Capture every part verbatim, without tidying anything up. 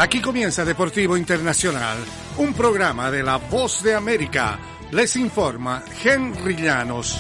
Aquí comienza Deportivo Internacional, un programa de La Voz de América. Les informa Henry Llanos.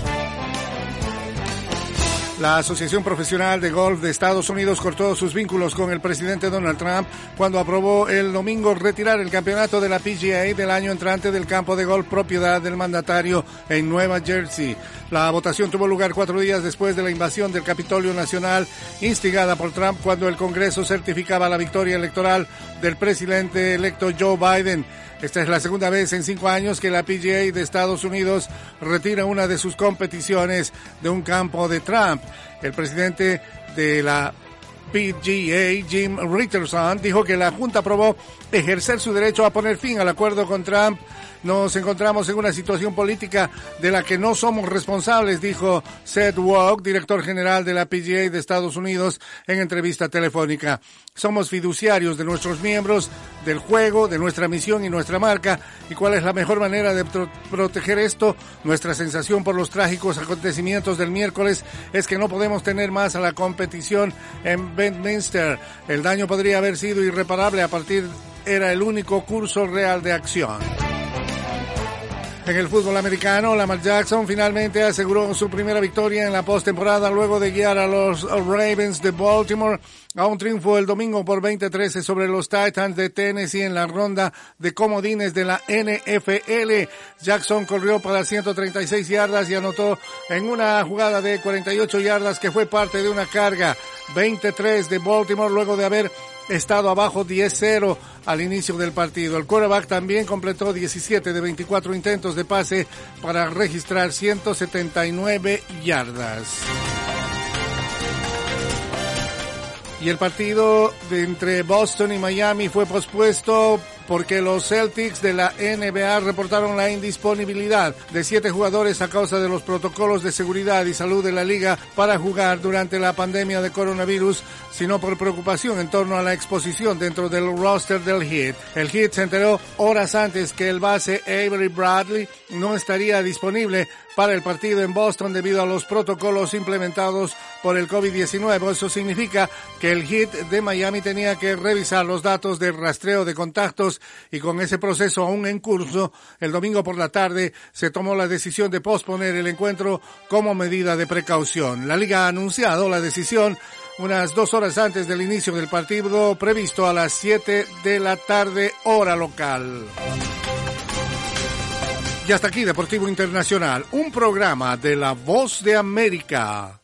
La Asociación Profesional de Golf de Estados Unidos cortó sus vínculos con el presidente Donald Trump cuando aprobó el domingo retirar el campeonato de la P G A del año entrante del campo de golf propiedad del mandatario en Nueva Jersey. La votación tuvo lugar cuatro días después de la invasión del Capitolio Nacional instigada por Trump cuando el Congreso certificaba la victoria electoral del presidente electo Joe Biden. Esta es la segunda vez en cinco años que la P G A de Estados Unidos retira una de sus competiciones de un campo de Trump. El presidente de la P G A, Jim Richardson, dijo que la Junta aprobó ejercer su derecho a poner fin al acuerdo con Trump. Nos encontramos en una situación política de la que no somos responsables, dijo Seth Walk, director general de la P G A de Estados Unidos, en entrevista telefónica. Somos fiduciarios de nuestros miembros, del juego, de nuestra misión y nuestra marca. ¿Y cuál es la mejor manera de pro- proteger esto? Nuestra sensación por los trágicos acontecimientos del miércoles es que no podemos tener más a la competición en Bedminster. El daño podría haber sido irreparable a partir, era el único curso real de acción. En el fútbol americano, Lamar Jackson finalmente aseguró su primera victoria en la postemporada luego de guiar a los Ravens de Baltimore a un triunfo el domingo por veinte a trece sobre los Titans de Tennessee en la ronda de comodines de la N F L. Jackson corrió para ciento treinta y seis yardas y anotó en una jugada de cuarenta y ocho yardas que fue parte de una carga. veinte a tres de Baltimore luego de haber estado abajo diez cero al inicio del partido. El quarterback también completó diecisiete de veinticuatro intentos de pase para registrar ciento setenta y nueve yardas. Y el partido de entre Boston y Miami fue pospuesto porque los Celtics de la N B A reportaron la indisponibilidad de siete jugadores a causa de los protocolos de seguridad y salud de la liga para jugar durante la pandemia de coronavirus, sino por preocupación en torno a la exposición dentro del roster del Heat. El Heat se enteró horas antes que el base Avery Bradley no estaría disponible para el partido en Boston debido a los protocolos implementados por el COVID diecinueve. Eso significa que el Heat de Miami tenía que revisar los datos de rastreo de contactos y con ese proceso aún en curso, el domingo por la tarde se tomó la decisión de posponer el encuentro como medida de precaución. La liga ha anunciado la decisión unas dos horas antes del inicio del partido previsto a las siete de la tarde, hora local. Y hasta aquí Deportivo Internacional, un programa de La Voz de América.